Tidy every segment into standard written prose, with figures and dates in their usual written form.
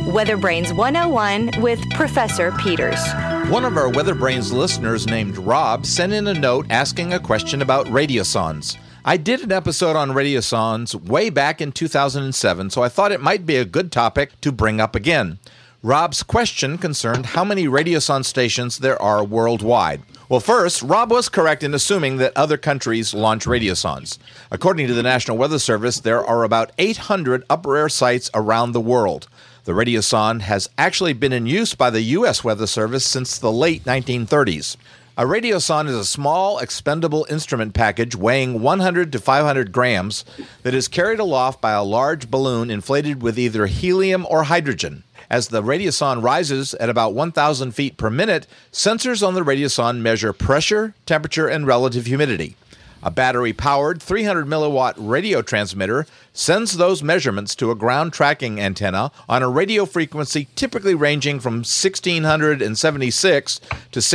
Weather Brains 101 with Professor Peters. One of our Weather Brains listeners named Rob sent in a note asking a question about radiosondes. I did an episode on radiosondes way back in 2007, so I thought it might be a good topic to bring up again. Rob's question concerned how many radiosonde stations there are worldwide. Well, first, Rob was correct in assuming that other countries launch radiosondes. According to the National Weather Service, there are about 800 upper air sites around the world. The radiosonde has actually been in use by the U.S. Weather Service since the late 1930s. A radiosonde is a small, expendable instrument package weighing 100 to 500 grams that is carried aloft by a large balloon inflated with either helium or hydrogen. As the radiosonde rises at about 1,000 feet per minute, sensors on the radiosonde measure pressure, temperature, and relative humidity. A battery-powered 300-milliwatt radio transmitter sends those measurements to a ground tracking antenna on a radio frequency typically ranging from 1,676 to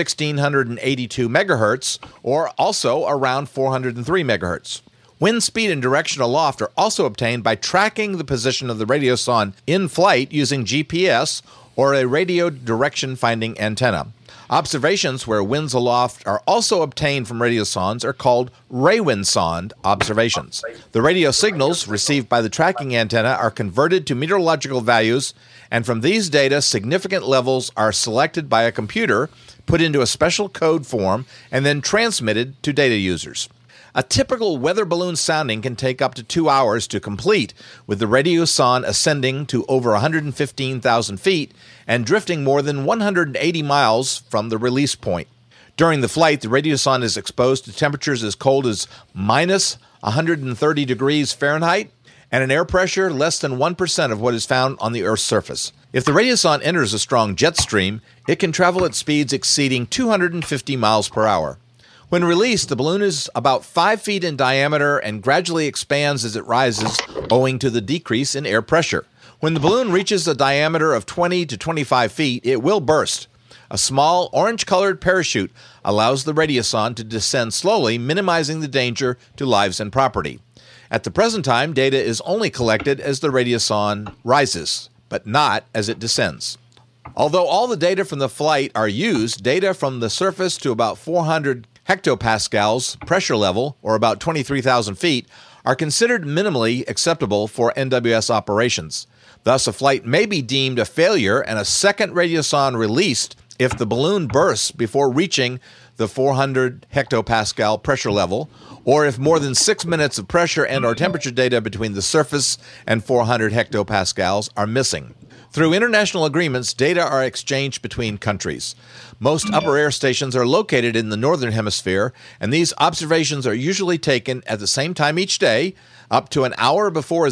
1,682 megahertz, or also around 403 megahertz. Wind speed and direction aloft are also obtained by tracking the position of the radiosonde in flight using GPS or a radio direction finding antenna. Observations where winds aloft are also obtained from radiosondes are called Rawinsonde observations. The radio signals received by the tracking antenna are converted to meteorological values, and from these data, significant levels are selected by a computer, put into a special code form, and then transmitted to data users. A typical weather balloon sounding can take up to 2 hours to complete, with the radiosonde ascending to over 115,000 feet and drifting more than 180 miles from the release point. During the flight, the radiosonde is exposed to temperatures as cold as minus 130 degrees Fahrenheit and an air pressure less than 1% of what is found on the Earth's surface. If the radiosonde enters a strong jet stream, it can travel at speeds exceeding 250 miles per hour. When released, the balloon is about 5 feet in diameter and gradually expands as it rises, owing to the decrease in air pressure. When the balloon reaches a diameter of 20 to 25 feet, it will burst. A small orange-colored parachute allows the radiosonde to descend slowly, minimizing the danger to lives and property. At the present time, data is only collected as the radiosonde rises, but not as it descends. Although all the data from the flight are used, data from the surface to about 400 hectopascals pressure level, or about 23,000 feet, are considered minimally acceptable for NWS operations. Thus, a flight may be deemed a failure and a second radiosonde released if the balloon bursts before reaching the 400 hectopascal pressure level, or if more than 6 minutes of pressure and/or temperature data between the surface and 400 hectopascals are missing. Through international agreements, data are exchanged between countries. Most upper air stations are located in the northern hemisphere, and these observations are usually taken at the same time each day, up to an hour before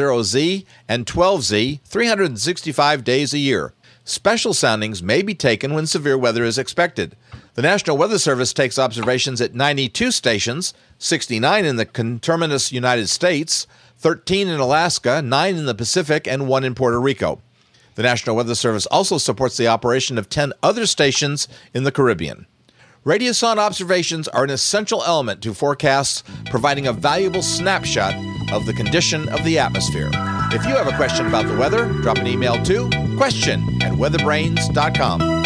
00Z and 12Z, 365 days a year. Special soundings may be taken when severe weather is expected. The National Weather Service takes observations at 92 stations, 69 in the conterminous United States, 13 in Alaska, 9 in the Pacific, and 1 in Puerto Rico. The National Weather Service also supports the operation of 10 other stations in the Caribbean. Radiosonde observations are an essential element to forecasts, providing a valuable snapshot of the condition of the atmosphere. If you have a question about the weather, drop an email to question@weatherbrains.com.